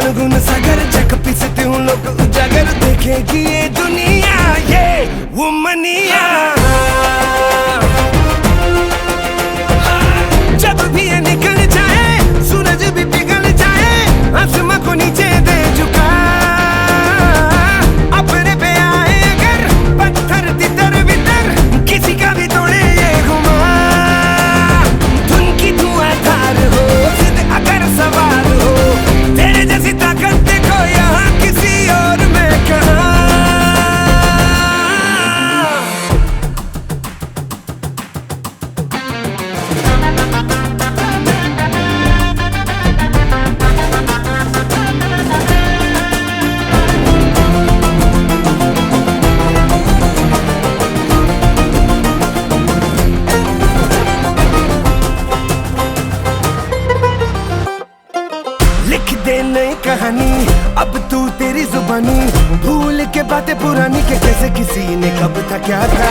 ज्ञान गुण सागर जग पिसते हूँ लोग उजागर देखेगी ये दुनिया ये वो मनिया जब भी ये निकल जाए सूरज भी पिघल जाए आसमां को नीचे दे झुका अपने पे आए अगर पत्थर तितर बितर किसी का भी तोड़े ये घुमा धुन की धुआंधार हो जिद अगर सवाल हो तेरे जैसी ताकत देखो यहाँ किसी और में कहाँ लिख दे नई कहानी अब तू तेरी जुबानी भूल के बातें पुरानी के कैसे किसी ने कब था क्या था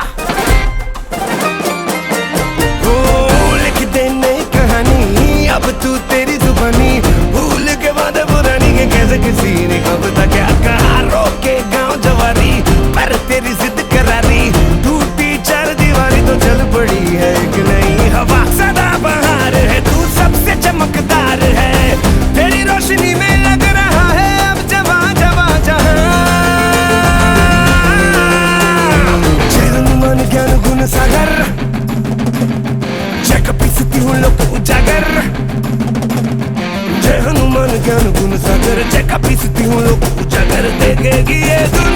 ओ लिख दे नई कहानी अब तू तेरी जुबानी भूल के बातें पुरानी के कैसे किसी ने कब था क्या कहा रोके गांव जवारी पर तेरी जिद करारी टूटी चार दीवारी तो चल पड़ी है कि नहीं हवा सदा बहार है तू सबसे चमकदार है तेरी रोशनी में लग रहा है अब जवा जवा जहां जय हनुमान ज्ञान गुण सागर जग पिसती हूँ लोग उजागर जय हनुमान ज्ञान गुण सागर जग पिसती हूँ लोग उजागर देखेगी ये